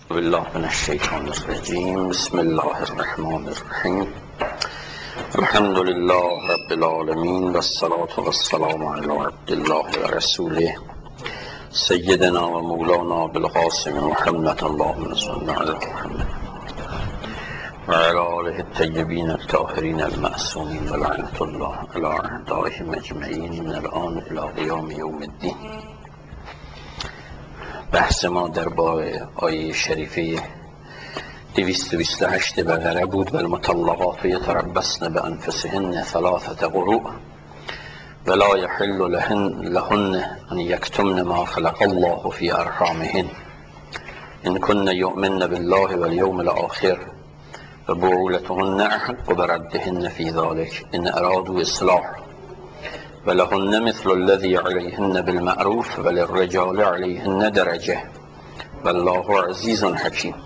بالله من الشیطان الرجیم. بسم الله الرحمن الرحیم. الحمد لله رب العالمین و الصلاة و السلام علی عبدالله و رسوله سیدنا و مولانا بالقاسم محمد. اللهم صل علی محمد و علی آله الطیبین الطاهرین المعصومین و لعنة الله علی اعدائهم اجمعین من الآن الی قیام یوم الدین. بحث ما در باب آیه شریفه 228 بقره بود: و المطلقات یتربصن بانفسهن ثلاثة قروء ولا يحل لهن ان یکتمن ما خلق الله في ارحامهن ان كن یؤمن بالله والیوم الاخر و بعولتهن احق بردهن في ذلك ان ارادوا اصلاح ولهن مثل الذي عليهن بالمعروف وللرجال عليهن درجه والله عزیز حکیم.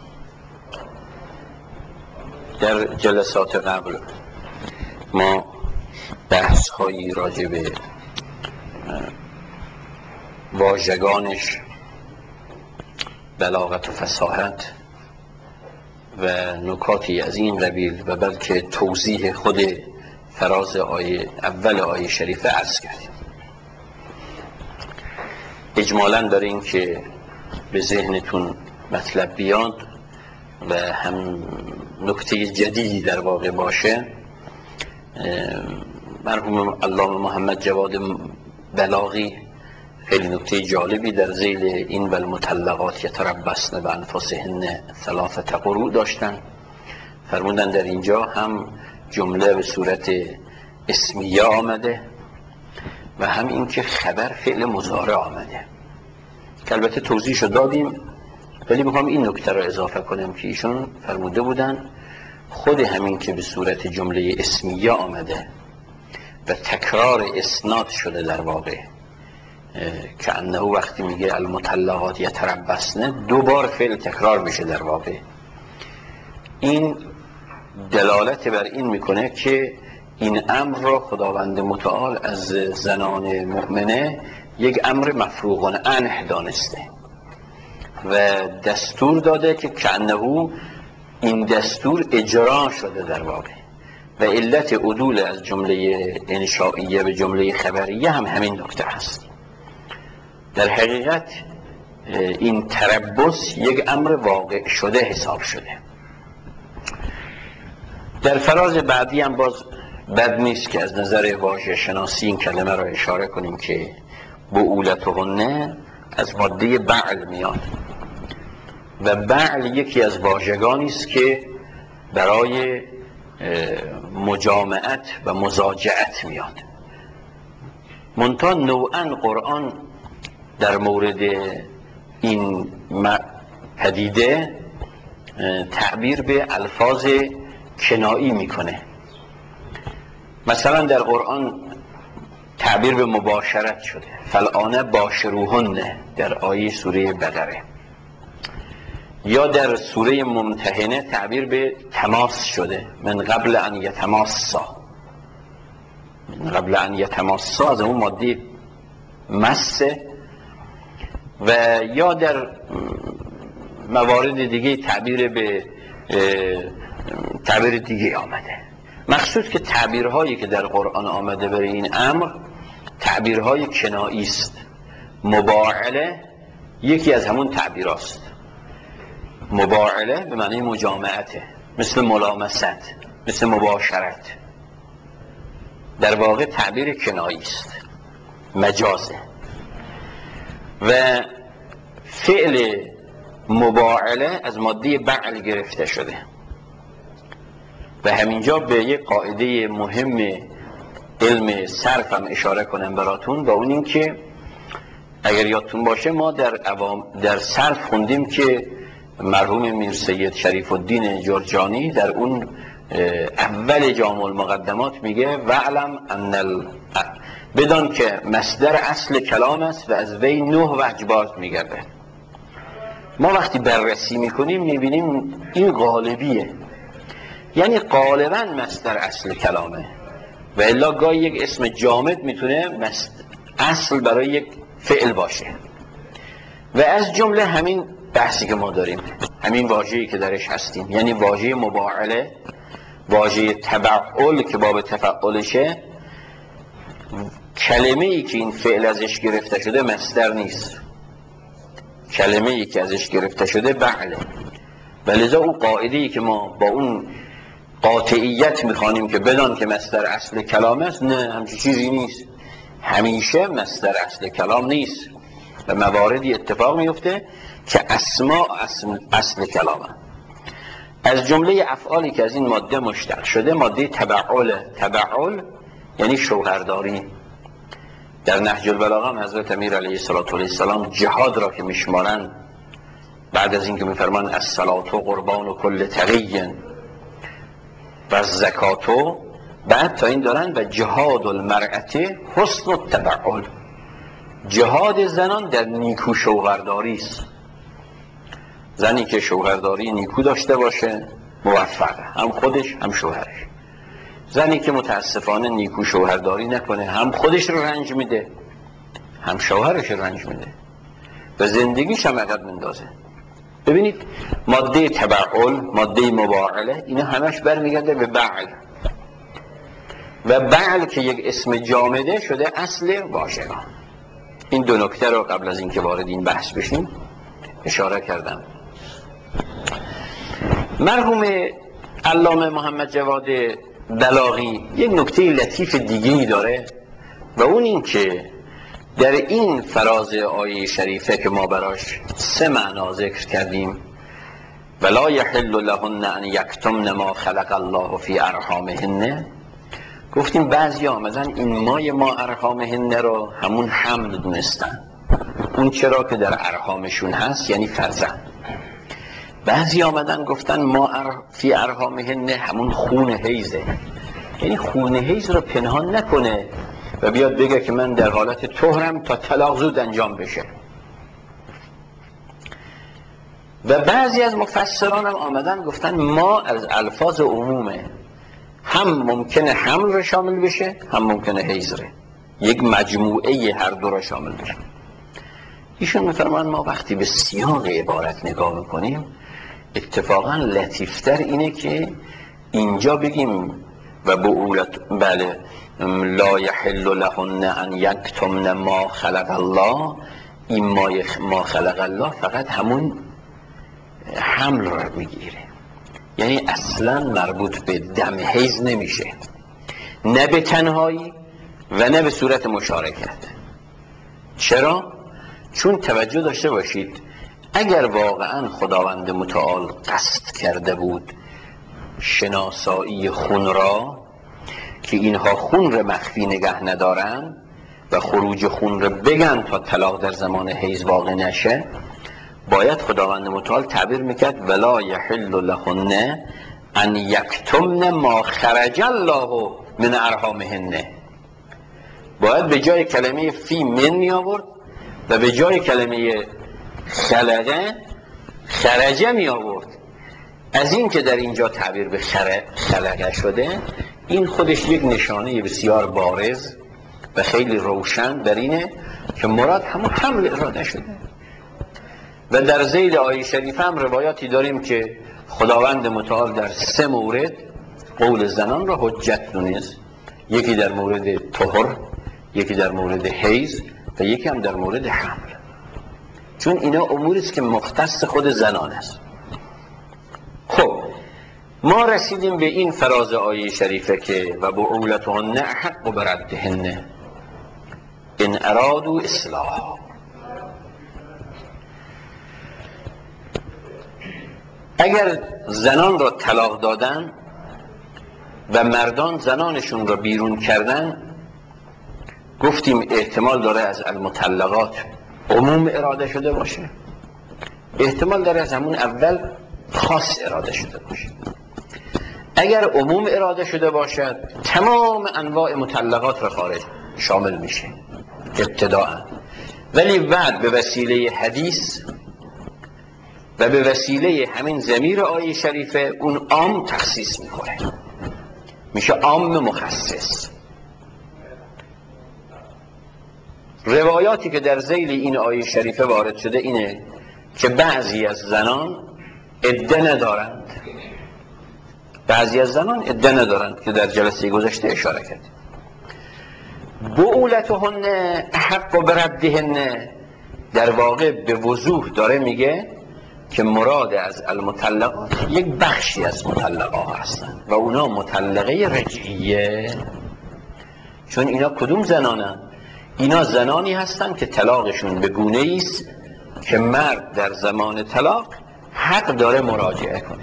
در جلسات قبل ما بحث هایی راجع به واژگانش، بلاغت و فصاحت و نکاتی از این قبیل و بلکه توضیح خود فراز اول آیه شریفه عرض کردیم. اجمالاً برای این که به ذهنتون مطلب بیاد و هم نکته جدیدی در واقع باشه، مرحوم علامه محمد جواد بلاغی خیلی نکته جالبی در ذیل این: و المطلقات یتربصن بانفسهن ثلاثة قروء داشتن. فرمودن در اینجا هم جمله به صورت اسمیه آمده و هم این که خبر فعل مضارع آمده که البته توضیحشو دادیم، ولی میخوام این نکته رو اضافه کنم که ایشون فرموده بودن خود همین که به صورت جمله اسمیه آمده و تکرار اسناد شده در واقع، که انه وقتی میگه المطلقات یتربصن دو بار فعل تکرار میشه در واقع، این دلالت بر این میکنه که این امر را خداوند متعال از زنان مؤمنه یک امر مفروغ عنه دانسته و دستور داده که کأنه این دستور اجرا شده در واقع، و علت عدول از جمله انشائیه به جمله خبریه هم همین نکته هست. در حقیقت این تربص یک امر واقع شده حساب شده. در فراز بعدی هم باز بد نیست که از نظر واژه شناسی این کلمه را اشاره کنیم که بعولتهن از ماده بعل میاد و بعل یکی از واژگانی است که برای مجامعت و مزاجعت میاد. منتها نوعا قرآن در مورد این پدیده تعبیر به الفاظ کنایی میکنه. مثلا در قرآن تعبیر به مباشرت شده، فالآن باشروهن در آیه سوره بقره، یا در سوره ممتحنه تعبیر به تماس شده، من قبل ان یتماسا. من قبل ان یتماسا از اون ماده مسه، و یا در موارد دیگه تعبیر به تعبیر دیگه آمده. مقصود که تعبیرهایی که در قرآن آمده برای این امر تعبیرهای کنایی است. مباعله یکی از همون تعبیراست. مباعله به معنی مجامعته، مثل ملامست، مثل مباشرت، در واقع تعبیر کنایی است، مجازه. و فعل مباعله از ماده بعل گرفته شده و همینجا به یک قاعده مهم علم صرف هم اشاره کنم براتون، و اون این که اگر یادتون باشه ما در صرف خوندیم که مرحوم میر سید شریف الدین جرجانی در اون اول جامع المقدمات میگه وعلم ان بدان که مصدر اصل کلام است و از وی 9 وجه باز میگرده. ما وقتی بررسی میکنیم میبینیم این غالبیه، یعنی غالبا مصدر اصل کلامه، و الا گاهی یک اسم جامد میتونه اصل برای یک فعل باشه. و از جمله همین بحثی که ما داریم همین واژه‌ای که درش هستیم، یعنی واژه مباعله، واژه تبعل که باب تفعلشه، کلمه ای که این فعل ازش گرفته شده مصدر نیست، کلمه ای که ازش گرفته شده بعله. و لذا اون قاعده ای که ما با اون قاطعیت میخوانیم که بدان که مصدر اصل کلام است، نه، همچین چیزی نیست. همیشه مصدر اصل کلام نیست و مواردی اتفاق میفته که اسماء اصل کلامه. از جمله افعالی که از این ماده مشتق شده ماده تبعل. تبعل یعنی شوهرداری. در نهج البلاغه هم حضرت امیر علیه السلام جهاد را که میشمارن، بعد از اینکه میفرمان الصلاة قربان کل تقی و زکاتو، بعد تا این دارن و جهاد المرأة حسن التبعل، جهاد زنان در نیکو شوهرداری است. زنی که شوهرداری نیکو داشته باشه موفقه، هم خودش هم شوهرش. زنی که متاسفانه نیکو شوهرداری نکنه، هم خودش رو رنج میده هم شوهرش رو رنج میده و زندگیش هم عقب میندازه. ببینید ماده تبعل، ماده مباعله، اینا همش برمیگرده به بعل و بعل که یک اسم جامده شده اصل واژه. این دو نکته رو قبل از اینکه وارد این بحث بشیم اشاره کردم. مرحوم علامه محمد جواد بلاغی یک نکته لطیف دیگه‌ای داره و اون این که در این فراز آیه شریفه که ما براش 3 معنا ذکر کردیم، ولا یحل لهن ان یکتمن ما خلق الله فی ارحامهن، گفتیم بعضی آمدن این مای ما ارحامهن رو همون حمل دونستن، اون چرا که در ارحامشون هست یعنی فرزند. بعضی آمدن گفتن ما فی ارحامهن همون خون حیزه، یعنی خون حیز رو پنهان نکنه و بیاد بگه که من در حالت طهرم تا طلاق زود انجام بشه. و بعضی از مفسران هم آمدن گفتن ما از الفاظ عمومه، هم ممکنه حمل رو شامل بشه هم ممکنه حیض رو، یک مجموعه هر دو رو شامل بشه. ایشون میفرمان ما وقتی به سیاق عبارت نگاه میکنیم اتفاقا لطیفتر اینه که اینجا بگیم و بله لا یحل لهن ان یکتمن ما خلق الله، این ما خلق الله فقط همون حمل رو میگیره، یعنی اصلا مربوط به دم حیض نمیشه، نه به تنهایی و نه به صورت مشارکت. چرا؟ چون توجه داشته باشید اگر واقعا خداوند متعال قصد کرده بود شناسایی خون را که اینها خون را مخفی نگه ندارن و خروج خون را بگن تا طلاق در زمان حیض واقع نشه، باید خداوند متعال تعبیر میکرد ولا یحل لهن ان یکتمن ما خرج الله من ارحامهن. باید به جای کلمه فی من می آورد و به جای کلمه خلقه خرجه می آورد. از این که در اینجا تعبیر به خلقه شده، این خودش یک نشانه بسیار بارز و خیلی روشن در اینه که مراد همون حمل اراده شده. و در ذیل آیه شریف هم روایاتی داریم که خداوند متعال در 3 مورد قول زنان را حجت دونست، یکی در مورد طهر، یکی در مورد حیض و یکی هم در مورد حمل، چون اینا اموری است که مختص خود زنان است. خب ما رسیدیم به این فراز آیه شریفه که و بعولتهن احق بردهن ان ارادوا اصلاحا. اگر زنان را طلاق دادن و مردان زنانشون را بیرون کردن، گفتیم احتمال داره از المطلقات عموم اراده شده باشه، احتمال داره از همون اول خاص اراده شده باشه. اگر عموم اراده شده باشد تمام انواع مطلقات را خارج شامل میشه ابتداء، ولی بعد به وسیله حدیث و به وسیله همین ضمیر آیه شریفه اون عام تخصیص میکنه، میشه عام مخصص. روایاتی که در ذیل این آیه شریفه وارد شده اینه که بعضی از زنان عده ندارند. بعضی از زنان عده ندارند که در جلسه گذشته اشاره کردیم. بعولتهن احق بردهن در واقع به وضوح داره میگه که مراد از المطلقات یک بخشی از مطلقا هستن و اونا مطلقه رجعیه. چون اینا کدوم زنانن؟ اینا زنانی هستن که طلاقشون به گونه است که مرد در زمان طلاق حق داره مراجعه کنه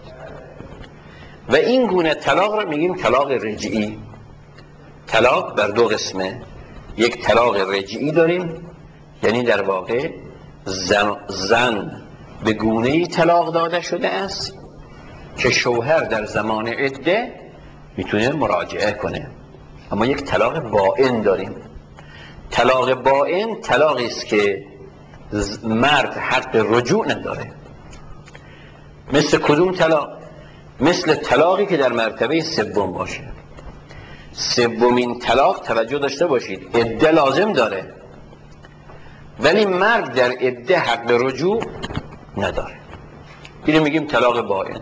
و این گونه طلاق رو میگیم طلاق رجعی. طلاق بر دو قسمه. یک طلاق رجعی داریم، یعنی در واقع زن به گونه‌ای طلاق داده شده است که شوهر در زمان عده میتونه مراجعه کنه. اما یک طلاق بائن داریم. طلاق بائن طلاقی است که مرد حق رجوع نداره. مثل کدوم طلاق؟ مثل طلاقی که در مرتبه سوم باشه. سومین طلاق توجه داشته باشید عده لازم داره، ولی مرد در عده حق رجوع نداره. اینو میگیم طلاق بائن.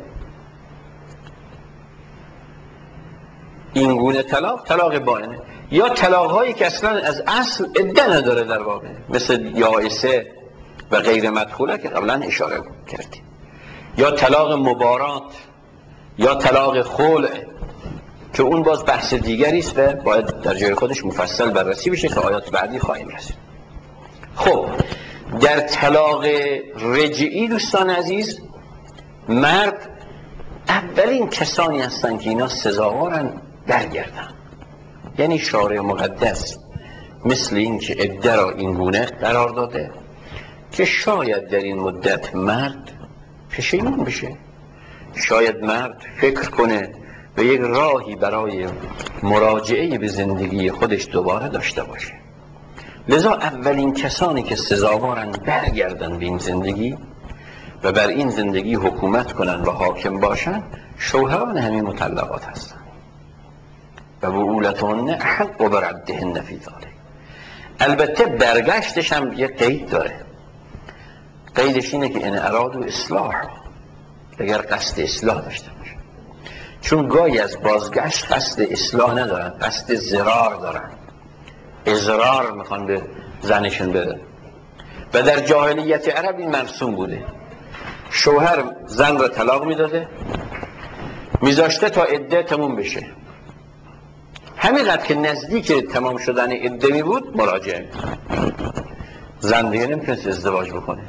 این گونه طلاق بائنه. یا طلاق هایی که اصلا از اصل عده نداره در واقع، مثل یائسه و غیر مدخوله که قبلا اشاره کردیم، یا طلاق مبارات، یا طلاق خلع که اون باز بحث دیگری است و باید در جای خودش مفصل بررسی بشه که آیات بعدی خواهیم رسید. خب در طلاق رجعی دوستان عزیز، مرد اولین کسانی هستن که اینا سزاوارن برگردن. یعنی شارع مقدس مثل این که عده را این گونه قرار داده که شاید در این مدت مرد پشیمون بشه، شاید مرد فکر کنه و یک راهی برای مراجعه به زندگی خودش دوباره داشته باشه. لذا اولین کسانی که سزاوارن برگردن به این زندگی و بر این زندگی حکومت کنن و حاکم باشن شوهران همین مطلقات هستن. و بعولتهن احق بردهن فی ذلک. البته برگشتش هم یک قید داره. قیدش اینه که ان ارادوا اصلاح، اگر قصد اصلاح داشته باشه. چون گاهی از بازگشت قصد اصلاح ندارن، قصد ضرار دارن، اضرار میخوان به زنشون بده. و در جاهلیت عرب این مرسوم بوده. شوهر زن را طلاق میداده، میذاشته تا عده تموم بشه. همینقدر که نزدیک تمام شدن عده می بود مراجعه. زن دیگه نمیتونست ازدواج بکنه.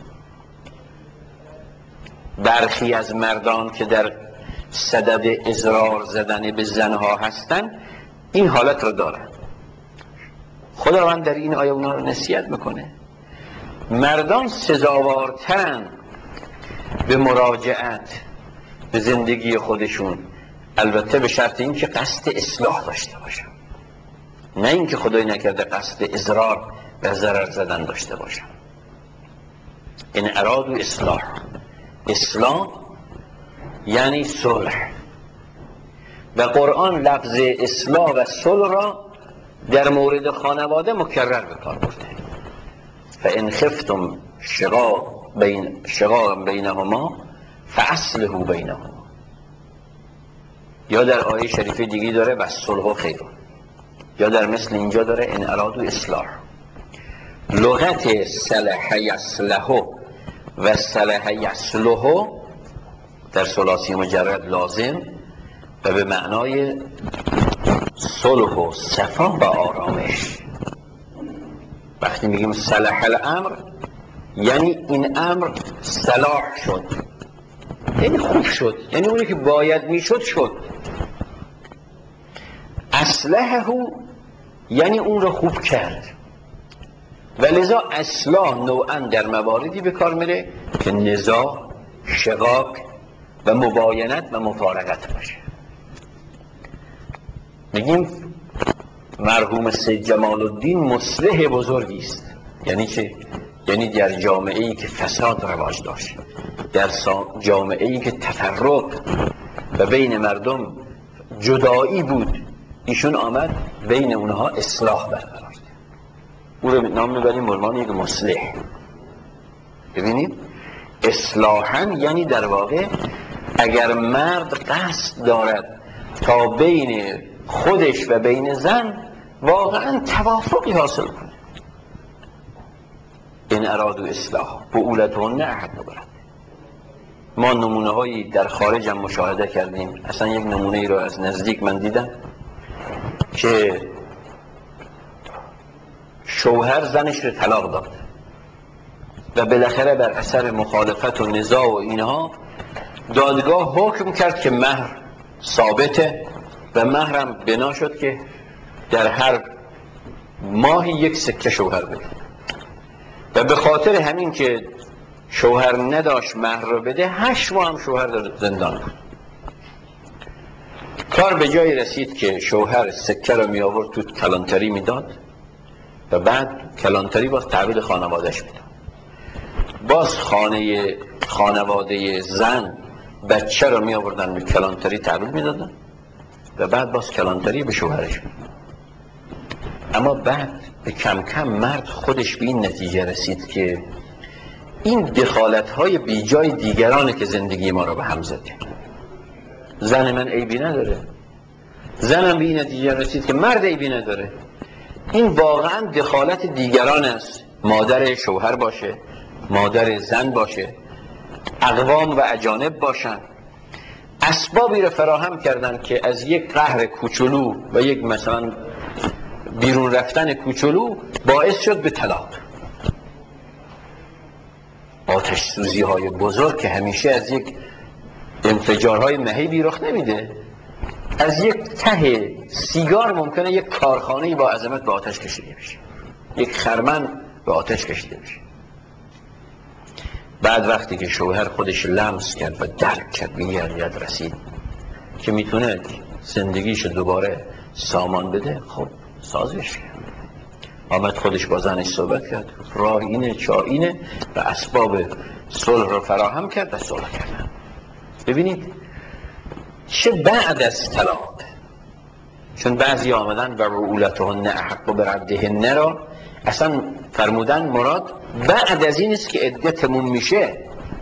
برخی از مردان که در صدد اضرار زدن به زنها هستن این حالت رو دارن. خداوند در این آیه اونا رو نصیحت میکنه. مردان سزاوارترن به مراجعت به زندگی خودشون، البته به شرط این که قصد اصلاح داشته باشن، نه اینکه خدای نکرده قصد اضرار و ضرر زدن داشته باشن. این ارادوا اصلاح. اصلاح یعنی صلح. و قرآن لفظ اصلاح و صلح را در مورد خانواده مکرر به کار برده. فان خفتم شقاق بینهما فاصلحوا بینهما. یا در آیه شریفه دیگه داره و صلح خیر، یا در مثل اینجا داره ان ارادوا اصلاح. لغت صلح یصلح و صلح یصلح در ثلاثی مجرد لازم و به معنای صلح و صفا و آرامش. وقتی میگیم صلح الامر یعنی این امر صلاح شد، یعنی خوب شد، یعنی اونی که باید میشد شد. اصلحه یعنی اون رو خوب کرد. و لذا اصلاح نوعا در مواردی به کار میره که نزاع، شقاق و مباینت و مفارقت باشه. میگیم مرحوم سید جمال الدین مصلح بزرگی است. یعنی چه؟ یعنی در جامعه ای که فساد رواج داشت، در جامعه ای که تفرق و بین مردم جدایی بود، ایشون آمد بین اونها اصلاح برقرار کرد. او رو نام میبریم عنوان یک مصلح. ببینید اصلاحاً یعنی در واقع اگر مرد قصد دارد تا بین خودش و بین زن واقعاً توافقی حاصل کنه، این ارادوا اصلاح بعولتهن احق برد. ما نمونه هایی در خارج هم مشاهده کردیم. اصلا یک نمونه ای رو از نزدیک من دیدم که شوهر زنش رو طلاق داد و بالاخره بر اثر مخالفت و نزاع و اینها دادگاه حکم کرد که مهر ثابته و مهرم بنا شد که در هر ماهی 1 سکه شوهر بده و به خاطر همین که شوهر نداشت مهر رو بده 8 ماه هم شوهر در زندان بود. کار به جایی رسید که شوهر سکه رو می آورد تو کلانتری میداد و بعد کلانتری باز تحویل خانوادهش میداد. باز خانواده زن بچه رو می آوردن به کلانتری تحویل میدادن و بعد باز کلانتری به شوهرش میداد. اما بعد به کم کم مرد خودش به این نتیجه رسید که این دخالت‌های بیجای دیگرانه که زندگی ما رو به هم زده. زن من عیبی نداره، زنم به این نتیجه رسید که مرد عیبی نداره. این واقعا دخالت دیگران است، مادر شوهر باشه، مادر زن باشه، اقوام و اجانب باشن، اسبابی رو فراهم کردن که از یک قهر کوچولو و یک مثلا بیرون رفتن کوچولو باعث شد به طلاق. آتش سوزی های بزرگ که همیشه از یک انفجارهای مهیبی رخ نمیده، از یک ته سیگار ممکنه یک کارخانه‌ای با عظمت به آتش کشیده بشه، یک خرمن به آتش کشیده بشه. بعد وقتی که شوهر خودش لمس کرد و درک کرد به یاد رسید که میتونه زندگیش دوباره سامان بده، خب سازش کرد. آمد خودش با زنش صحبت کرد، راه اینه چا اینه و اسباب صلح رو فراهم کرد و صلح کردن. ببینید چه بعد از طلاق، چون بعضی آمدن و بعولتهن احق بردهن را اصلا فرمودن مراد بعد از این است که عده تموم میشه.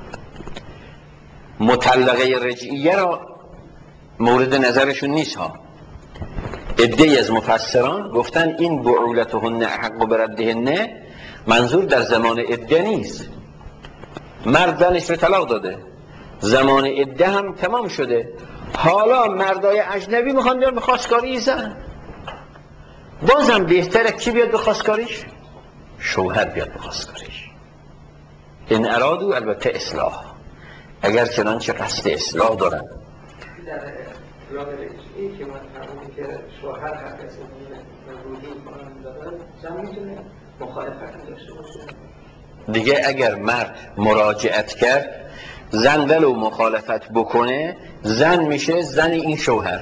مطلقه رجعیه را مورد نظرشون نیست ها. عده از مفسران گفتن این بعولتهن احق بردهن منظور در زمان عده نیست. مرد زنش رو طلاق داده، زمان عده هم تمام شده، حالا مردای اجنبی میخوان بیان به خواستگاری زن. بازم بهتره کی بیاد به خواستگاریش؟ شوهر بیاد به خواستگاریش. این ارادو البته اصلاح، اگر چنانچه قصد اصلاح دارن. در اطلاق رجعی که من فهمیدم که شوهر حق از رجوع کنن داره، زن میتونه مخالفت داشته باشه. دیگه اگر مرد مراجعت کرد، زن ولو مخالفت بکنه، زن میشه زن این شوهر.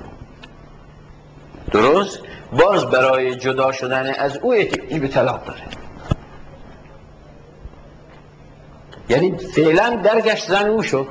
درست؟ باز برای جدا شدن از او احتیاجی به طلاق داره. یعنی فعلا درگشت زن او شد،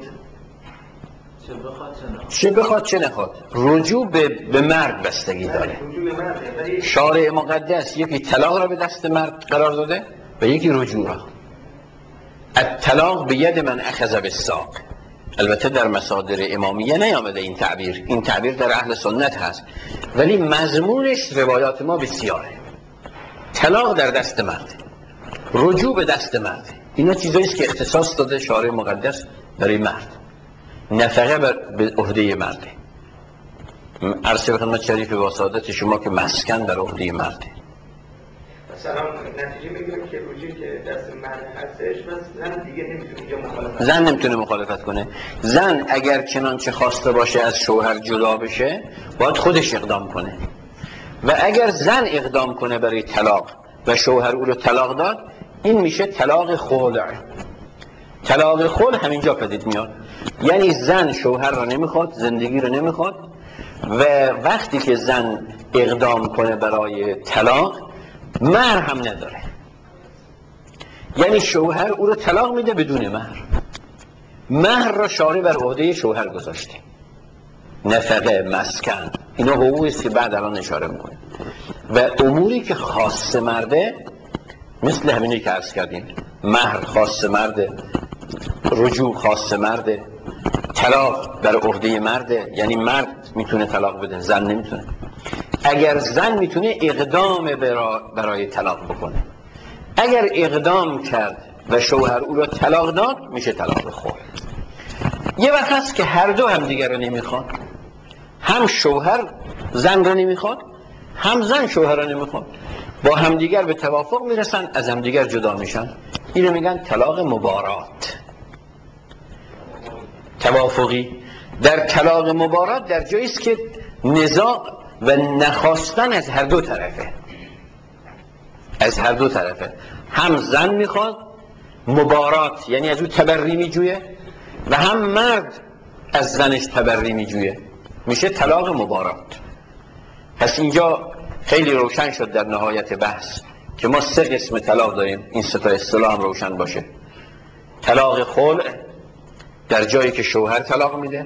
چه بخواد چه نخواد. رجوع به مرد بستگی داره. شارع مقدس یکی طلاق را به دست مرد قرار داده و یکی رجوع را. الطلاق به ید من اخذ بالساق. البته در مصادر امامیه نیامده این تعبیر، این تعبیر در اهل سنت هست، ولی مضمونش روایات ما بسیاره. طلاق در دست مرد، رجوع به دست مرد. اینا چیزایی است که اختصاص داده شارع مقدس برای مرد، نفقه به عهده مرده. عرض به خدمت شریف با سعادت شما که مسکن در عهده مرده. مثلا نتیجه میگیریم که رجوعی که دست مرد هستش و زن دیگه نمیتونه اینجا مخالفت. زن نمیتونه مخالفت کنه. زن اگر چنانچه خواسته باشه از شوهر جدا بشه، باید خودش اقدام کنه. و اگر زن اقدام کنه برای طلاق و شوهر او رو طلاق داد، این میشه طلاق خلع. طلاق خلع همینجا پدید میاد. یعنی زن شوهر رو نمیخواد، زندگی رو نمیخواد و وقتی که زن اقدام کنه برای طلاق، مهر هم نداره. یعنی شوهر او رو طلاق میده بدون مهر. مهر را شارع بر عهده شوهر گذاشته. نفقه، مسکن، اینا حقوقی است که بعد الان اشاره میکنه. و اموری که خاص مرده مثل همینی که عرض کردیم، مهر خاص مرده، رجوع خاص مرده، طلاق بر عهده مرده، یعنی مرد میتونه طلاق بده، زن نمیتونه. اگر زن میتونه اقدام برای طلاق بکنه، اگر اقدام کرد و شوهر او را طلاق داد میشه طلاق خلع. یه وقت هست که هر دو هم دیگر رو نمیخواد، هم شوهر زن رو نمیخواد، هم زن شوهر رو نمیخواد، با همدیگر به توافق میرسن، از همدیگر جدا میشن، اینو میگن طلاق مبارات. توافقی در طلاق مبارات در جایی است که نزاع و نخواستن از هر دو طرفه، از هر دو طرفه، هم زن میخواد مبارات یعنی از او تبری میجویه و هم مرد از زنش تبری میجویه، میشه طلاق مبارات. پس اینجا خیلی روشن شد در نهایت بحث که ما 3 قسم طلاق داریم، این 3 تا اصطلاح هم روشن باشه. طلاق خلع در جایی که شوهر طلاق میده،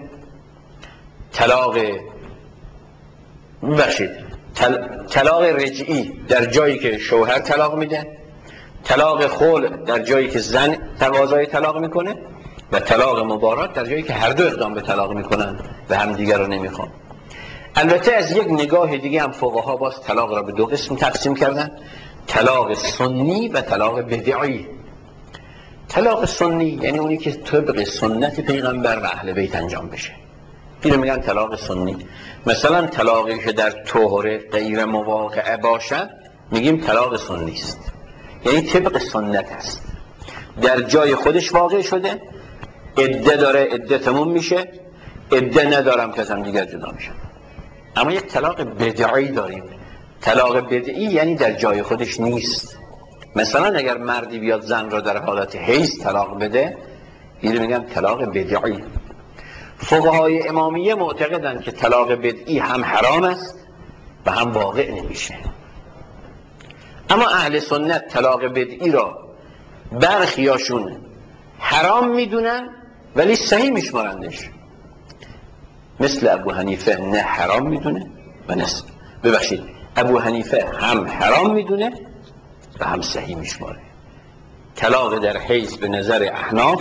طلاق رجعی در جایی که شوهر طلاق میده، طلاق خلع در جایی که زن تقاضای طلاق میکنه، و طلاق مبارات در جایی که هر دو اقدام به طلاق میکنن و هم دیگر رو نمیخوان. البته از یک نگاه دیگه هم فقها باز طلاق را به 2 قسم تقسیم کردن، طلاق سنی و طلاق بدعی. طلاق سنی یعنی اونی که طبق سنت پیغمبر و اهل بیت انجام بشه، اینو میگن طلاق سنی. مثلا طلاقی که در طهر غیر مواقع باشد میگیم طلاق سنی است، یعنی طبق سنت است، در جای خودش واقع شده، عده داره، عده تموم میشه، عده ندارم که از هم دیگر جدا میشن. اما یک طلاق بدعی داریم. طلاق بدعی یعنی در جای خودش نیست. مثلا اگر مردی بیاد زن را در حالت حیض طلاق بده، اینو میگن طلاق بدعی. فقهای امامیه معتقدند که طلاق بدعی هم حرام است و هم واقع نمیشه. اما اهل سنت طلاق بدعی را برخیاشون حرام میدونن ولی صحیح میشمارندش. مثل ابو حنیفه نه حرام میدونه و نه، ببخشید، ابو حنیفه هم حرام میدونه و هم صحیح میشماره. طلاق در حیض به نظر احناف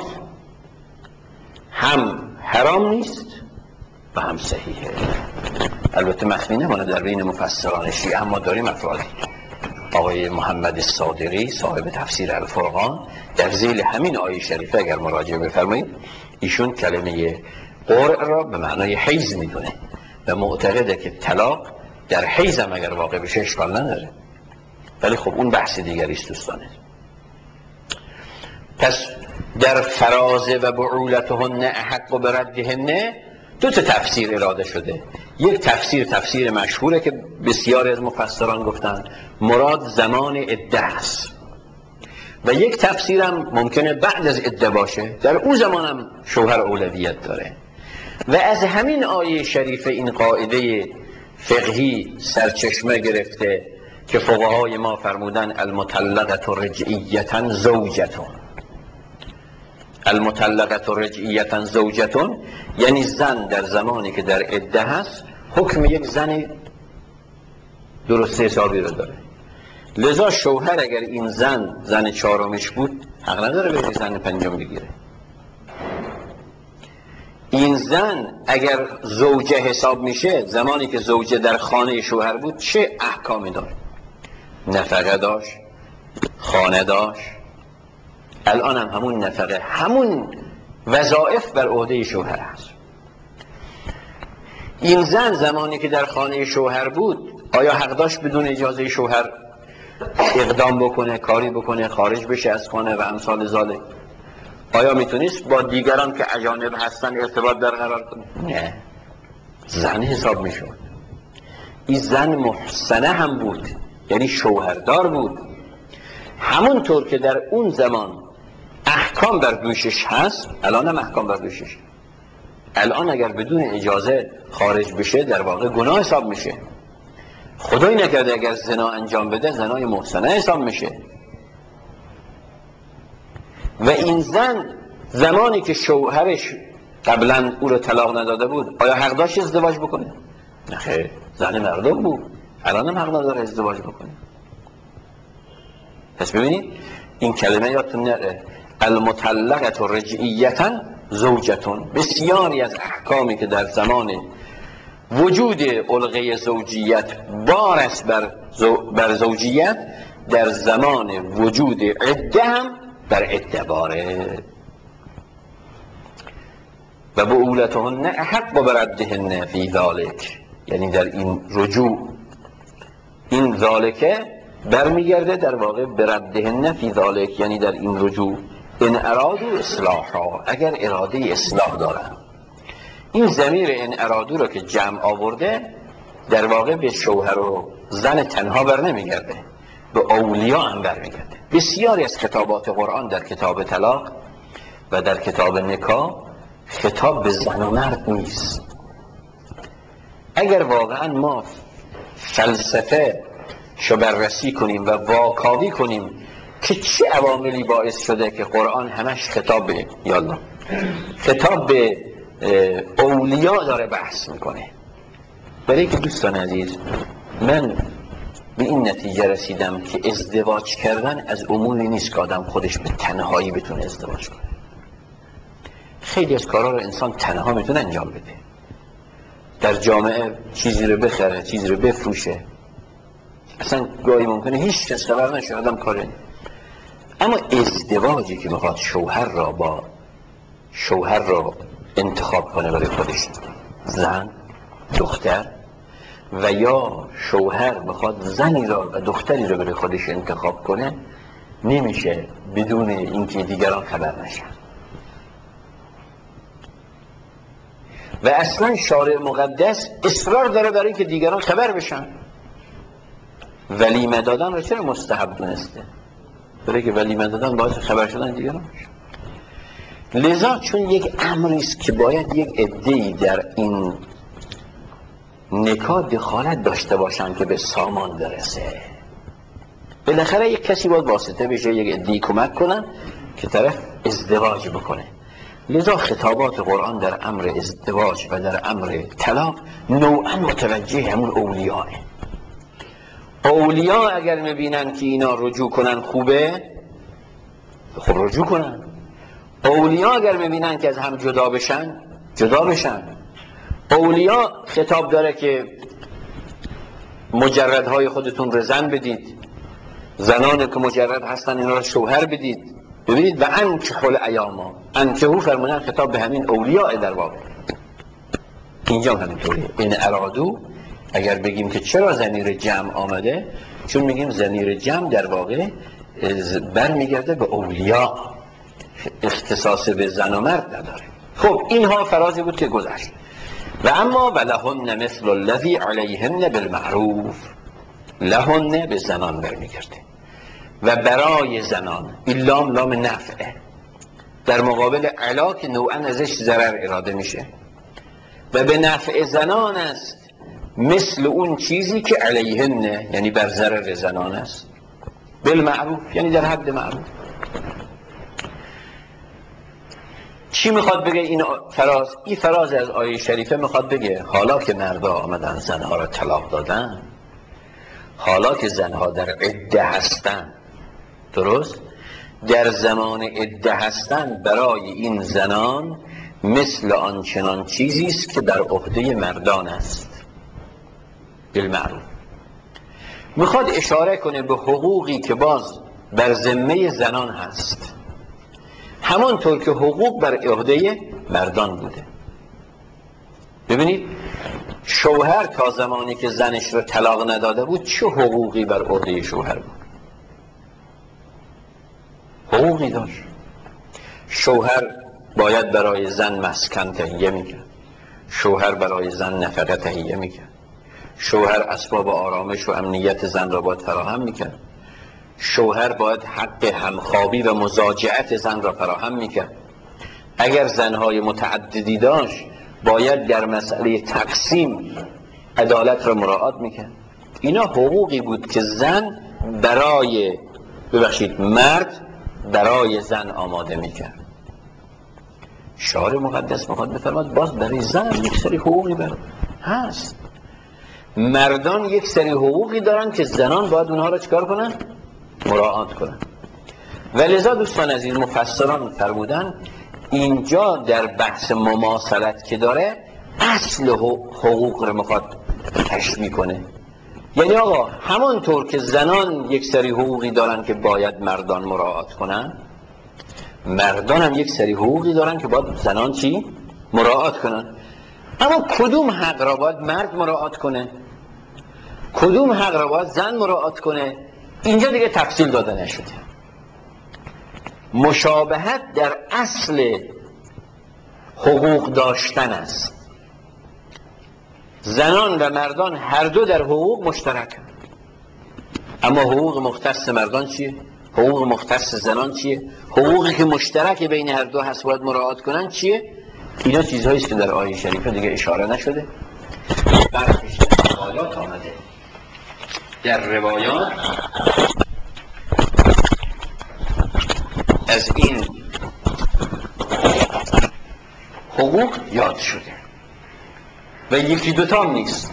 هم حرام نیست و هم صحیحه. البته مخفی نمانه در بین مفسران شیعه اما داریم افرادی، آقای محمد صادقی صاحب تفسیر الفرقان در ذیل همین آیه شریفه اگر مراجعه بفرمایید، ایشون کلمه قرع را به معنای حیض میدونه و معتقده که طلاق در حیض هم اگر واقع بشه اشکال نداره، ولی خب اون بحث دیگری است دوستانه. پس در فرازه و بعولتهن احق بردهن 2 تا تفسیر اراده شده. یک تفسیر مشهوره که بسیاری از مفسران گفتن مراد زمان عده است، و یک تفسیرم ممکنه بعد از عده باشه، در اون زمانم شوهر اولویت داره. و از همین آیه شریفه این قاعده فقهی سرچشمه گرفته که فقهای ما فرمودن المطلقه رجعیه زوجه. المطلقه رجعیه زوجه یعنی زن در زمانی که در عده هست حکم یک زن درست حسابی رو داره. لذا شوهر اگر این زن 4مش بود حق نداره به زن 5 بگیره. این زن اگر زوجه حساب میشه زمانی که زوجه در خانه شوهر بود چه احکامی داشت؟ نفقه داشت، خانه داشت. الان هم همون نفقه، همون وظایف بر عهده شوهر هست. این زن زمانی که در خانه شوهر بود آیا حق داشت بدون اجازه شوهر اقدام بکنه، کاری بکنه، خارج بشه از خانه و امثال ذالک؟ آیا میتونست با دیگران که اجانب هستن ارتباط برقرار کنه؟ نه، زن حساب میشد. این زن محسنه هم بود، یعنی شوهردار بود. همونطور که در اون زمان احکام بر دوشش هست الان هم احکام بر دوشش. الان اگر بدون اجازه خارج بشه در واقع گناه حساب میشه. خدایی نکرده اگر زنا انجام بده زنای محسنه حساب میشه. و این زن زمانی که شوهرش قبلا او رو طلاق نداده بود آیا حق داشت ازدواج بکنه؟ نه خیر، زن مردم بود، الان هم حق نداره ازدواج بکنه. پس ببینید این کلمه یادتون نره، المطلقه رجعیتا زوجتون. بسیاری از احکامی که در زمان وجود علقه زوجیت بار است بر زوجیت، در زمان وجود عده هم بر عده باره. و بعولتهن احق بردهن فی ذالک، یعنی در این رجوع، این ذالکه برمیگرده در واقع بردهن فی ذالک، یعنی در این رجوع ان ارادو اصلاحا، اگر اراده اصلاح دارن. این ضمیر ان ارادو رو که جمع آورده در واقع به شوهر و زن تنها بر نمیگرده، به اولیا هم برمیگرده. بسیاری از خطابات قرآن در کتاب طلاق و در کتاب نکاح خطاب به زن و مرد نیست. اگر واقعا ما فلسفه شو بررسی کنیم و واکاوی کنیم که چه عواملی باعث شده که قرآن همش خطاب به اولیا داره بحث میکنه. برای که دوستان عزیز، من به این نتیجه رسیدم که ازدواج کردن از اموری نیست که آدم خودش به تنهایی بتونه ازدواج کنه. خیلی از کارها رو انسان تنها میتونه انجام بده، در جامعه چیزی رو بخره، چیزی رو بفروشه، اصلا گاهی ممکنه هیچ کس خبر نشه آدم کاره. اما ازدواجی که میخواد شوهر را انتخاب کنه برای خودش، زن، دختر، و یا شوهر میخواد زنی را و دختری را برای خودش انتخاب کنه، نمیشه بدون اینکه دیگران خبر نشن. و اصلا شارع مقدس اصرار داره برای که دیگران خبر بشن. ولیمه دادن رو چرا مستحب دونسته؟ برای که ولیمه دادن باعث خبر شدن دیگران بشن. لذا چون یک امری است که باید یک عده‌ای در این نکاح دخالت داشته باشن که به سامان برسه، بالاخره یک کسی باید واسطه بشه، یک عده‌ای کمک کنن که طرف ازدواج بکنه. لذا خطابات قرآن در امر ازدواج و در امر طلاق نوعا متوجه همون اولیاء. اولیاء اگر میبینن که اینا رجوع کنن خوبه، خب رجوع کنن. اولیاء اگر میبینن که از هم جدا بشن. اولیاء خطاب داره که مجردهای خودتون رو زن بدید، زنان که مجرد هستن اینا رو شوهر بدید. ببینید و انکحوا الایاما، انکحوا فرمودن خطاب به همین اولیاء در واقع. اینجا همینطوره. این ارادو اگر بگیم که چرا ضمیر جمع آمده، چون میگیم ضمیر جمع در واقع برمیگرده به اولیاء، اختصاص به زن و مرد نداره. خب اینها فرازی بود که گذشت. و اما ولهن مثل الذی علیهن بالمعروف، لهن به زنان برمیگرده و برای زنان، این لام نفعه در مقابل علا که نوعا ازش ضرر اراده میشه، و به نفع زنان است مثل اون چیزی که علیهن، یعنی بر ضرر زنان است، بالمعروف یعنی در حد معروف. چی میخواد بگه این فراز؟ این فراز از آیه شریفه میخواد بگه حالا که مردا آمدن زنها را طلاق دادن، حالا که زنها در عده هستن، درست؟ در زمان عده هستن، برای این زنان مثل آنچنان چیزی است که در عهده مردان است، بالمعروف. میخواد اشاره کنه به حقوقی که باز بر ذمه زنان هست، همانطور که حقوق بر عهده مردان بوده. ببینید شوهر تا زمانی که زنش رو طلاق نداده بود چه حقوقی بر عهده شوهر بود؟ حقوقی داشت. شوهر باید برای زن مسکن تهیه میکرد، شوهر برای زن نفقه تهیه میکرد، شوهر اسباب آرامش و امنیت زن را باید فراهم میکرد، شوهر باید حق همخوابی و مضاجعت زن را فراهم میکرد. اگر زنهای متعددی داشت باید در مسئله تقسیم عدالت را مراعات میکرد. اینا حقوقی بود که زن برای مرد برای زن آماده میکرد. شارع مقدس میخواد بفرماد باز برای زن یک سری حقوقی هست. مردان یک سری حقوقی دارن که زنان باید اونها را چکار کنن؟ مراعات کنن. ولذا دوستان عزیز مفسران فرمودن اینجا در بحث مماثلت که داره اصل حقوق رو میخواد تشبیه کنه. یعنی آقا همانطور که زنان یک سری حقوقی دارن که باید مردان مراعات کنن، مردان هم یک سری حقوقی دارن که باید زنان چی؟ مراعات کنن. اما کدوم حق را باید مرد مراعات کنه، کدوم حق را باید زن مراعات کنه، اینجا دیگه تفصیل داده نشده. مشابهت در اصل حقوق داشتن است. زنان و مردان هر دو در حقوق مشترکن، اما حقوق مختص مردان چیه؟ حقوق مختص زنان چیه؟ حقوقی که مشترک بین هر دو هست باید مراعات کنن چیه؟ اینا چیزهایی است که در آیه شریفه دیگه اشاره نشده، برخش در روایات آمده. در روایات از این حقوق یاد شده و یکی دوتا هم نیست.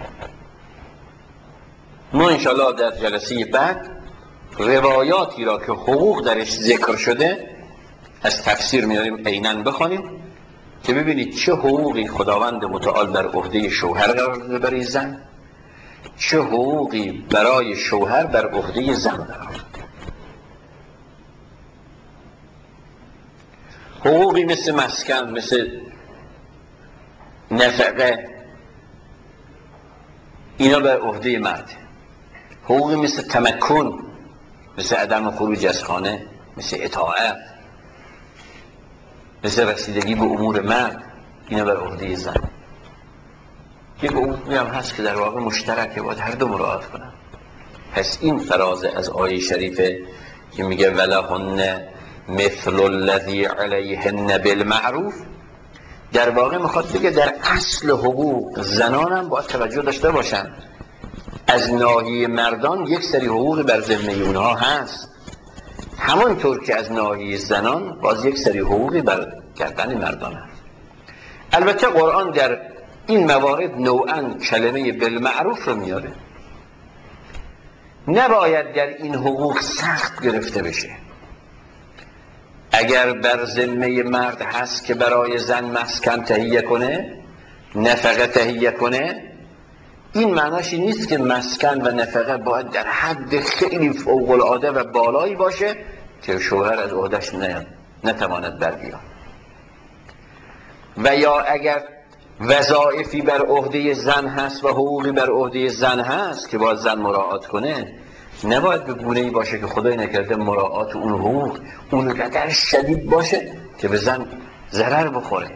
ما انشاءالله در جلسه بعد روایاتی را که حقوق درش ذکر شده از تفسیر میاریم عیناً بخوانیم که ببینید چه حقوقی خداوند متعال در عهده شوهر قرار داده برای زن، چه حقوقی برای شوهر بر عهده زن قرار داده. حقوقی مثل مسکن، مثل نفقه، اینا بر عهده مرد. حقوقی مثل تمکن، مثل عدم خروج از خانه، مثل اطاعت، مثل رسیدگی به امور مرد، اینا بر عهده زن. یک حقوقی هم هست که در واقع مشترکه، باید هر دو مراعات کنن. پس این فراز از آیه شریفه که میگه ولهن مثل الذی علیهن بالمعروف، در واقع میخواد بگه در اصل حقوق زنان هم باید توجه داشته باشن. از ناحیه مردان یک سری حقوق بر ذمه اونها هست، همانطور که از ناحیه زنان باز یک سری حقوقی بر گردن مردان هست. البته قرآن در این موارد نوعاً کلمه بالمعروف رو میاره. نباید در این حقوق سخت گرفته بشه. اگر بر ذمه مرد هست که برای زن مسکن تهیه کنه، نفقه تهیه کنه، این معناش نیست که مسکن و نفقه باید در حد خیلی فوق العاده و بالایی باشه که شوهر از عهده‌اش نتواند بر بیاد. و یا اگر وظایفی بر عهده زن هست و حقوقی بر عهده زن هست که باید زن مراعات کنه، نباید به گونه‌ای باشه که خدای نکرده مراعات اون حقوق اونقدر شدید باشه که به زن ضرر بخوره.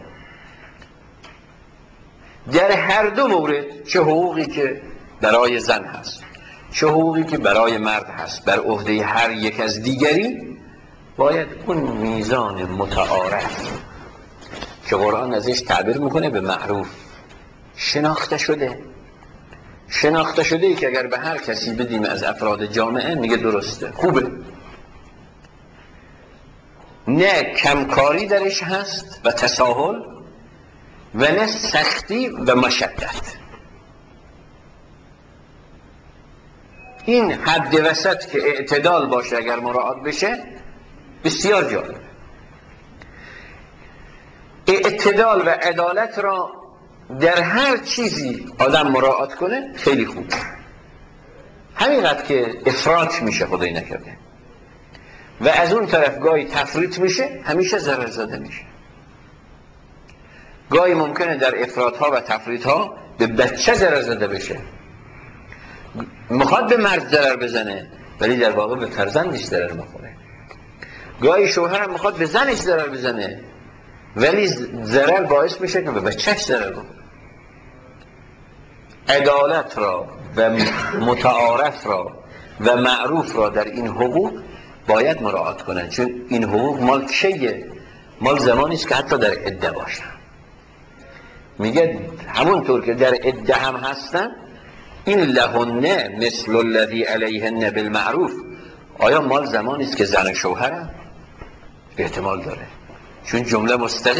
در هر دو مورد، چه حقوقی که برای زن هست چه حقوقی که برای مرد هست، بر عهده هر یک از دیگری باید اون میزان متعارف که قرآن ازش تعبیر میکنه به معروف، شناخته شده ای که اگر به هر کسی بدیم از افراد جامعه میگه درسته، خوبه، نه کمکاری درش هست و تساهل و نه سختی و مشقت. این حد وسط که اعتدال باشه اگر مراعات بشه بسیار جالب. اعتدال و عدالت را در هر چیزی آدم مراعات کنه خیلی خوبه. همینقدر که افراط میشه خدای نکرده و از اون طرف گاهی تفریط میشه، همیشه ضرر زده میشه. گاهی ممکنه در افراط ها و تفریط ها به بچه ضرر زده بشه، میخواد به مرد ضرر بزنه ولی در واقع به فرزندش ضرر میخوره. گاهی شوهر هم میخواد به زنش ضرر بزنه ولی ضرر باعث میشه که به بچهش ضرر بخوره. عدالت را و متعارف را و معروف را در این حقوق باید مراعات کنن، چون این حقوق مال چیه؟ مال زمانی است که حتی در عده باشن. میگه همونطور که در عده هم هستن، این لهن مثل الذی علیهن بالمعروف، آیا مال زمانی است که زن و شوهرن؟ احتمال داره، چون جمله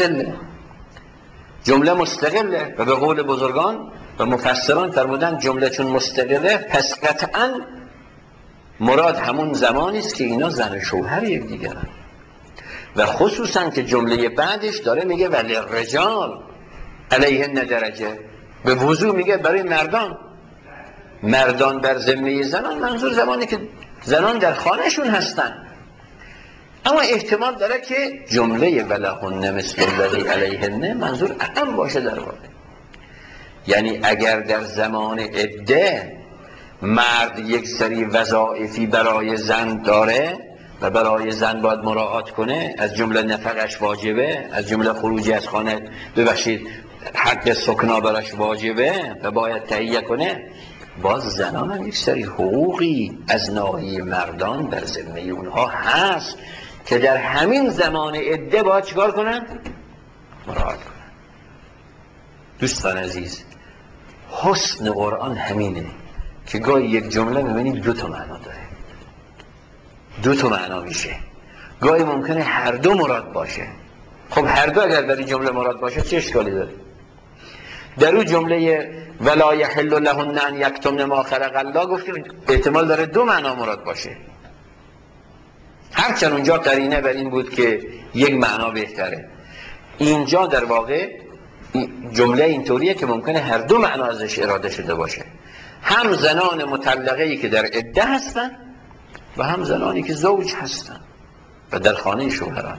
مستقله و به قول بزرگان و مفسران فرمودن جمله چون مستقله پس قطعاً مراد همون زمانی است که اینا زن و شوهر یکدیگرن و خصوصا که جمله بعدش داره میگه ولی رجال علیهن درجه، به وضوح میگه برای مردان بر ذمه زنان، منظور زمانی که زنان در خانهشون هستن. اما احتمال داره که جمله ولهن مثل الذی علیهن منظور اهم باشه در واقع. یعنی اگر در زمان عده مرد یک سری وظایفی برای زن داره و برای زن باید مراعات کنه، از جمله نفقش واجبه، از جمله خروجی از خانه ببخشید حق سکنا براش واجبه و باید تهیه کنه، باز زنان هم یک سری حقوقی از ناحیه مردان در ذمه اونها هست که در همین زمان عده باید چیکار کنن؟ مراعات کنن. دوستان عزیز، حسن قرآن همینه که گاهی یک جمله ببینید دو تا معنا داره، دو تا معنا میشه، گاهی ممکنه هر دو مراد باشه. خب هر دو اگر در این جمله مراد باشه چه اشکالی داره؟ در اون جمله ولا یحل لهن ان یکتمن ما خلق الله گفتیم احتمال داره دو معنا مراد باشه، هرچند اونجا قرینه بر این بود که یک معنا بهتره. اینجا در واقع جمله اینطوریه که ممکنه هر دو معنا ازش اراده شده باشه، هم زنان مطلقه‌ای که در عده هستن و هم زنانی که زوج هستن و در خانه شوهران.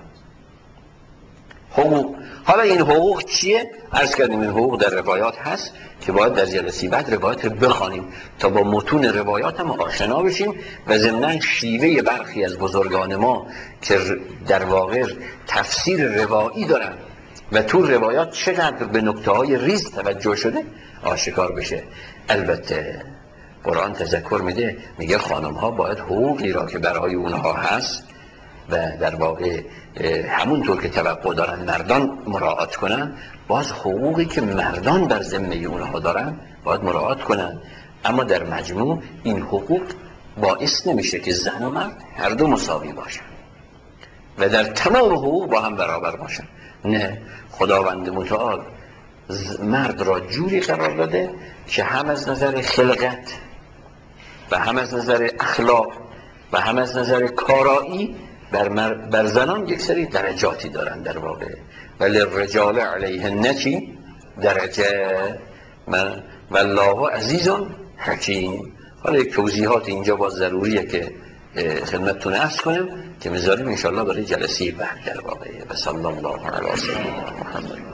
حقوق، حالا این حقوق چیه؟ عرض کردیم این حقوق در روایات هست که باید در جلسه بعد روایات رو بخوانیم تا با متون روایات هم آشنا بشیم و ضمناً شیوه برخی از بزرگان ما که در واقع تفسیر روایی دارن و تو روایات چقدر به نکته‌های ریز توجه شده آشکار بشه. البته قرآن تذکر میده، میگه خانم‌ها باید حقوقی را که برای اونها هست و در واقع همونطور که توقع دارن مردان مراعات کنن، باز حقوقی که مردان بر ذمه اونها دارن باید مراعات کنن. اما در مجموع این حقوق باعث نمیشه که زن و مرد هر دو مساوی باشن و در تمام حقوق با هم برابر باشن. نه، خداوند متعال مرد را جوری قرار داده که هم از نظر خلقت و هم از نظر اخلاق و هم از نظر کارایی بر زنان یک سری درجاتی دارن در واقع. ولی الرجال علیهن چی؟ درجه والله عزیز حکیم. حالا یک توضیحات اینجا باز ضروریه که خدمتتون عرض کنم که میذاریم انشاءالله برای جلسه بعد در واقع. و صلی الله علی سیدنا محمد.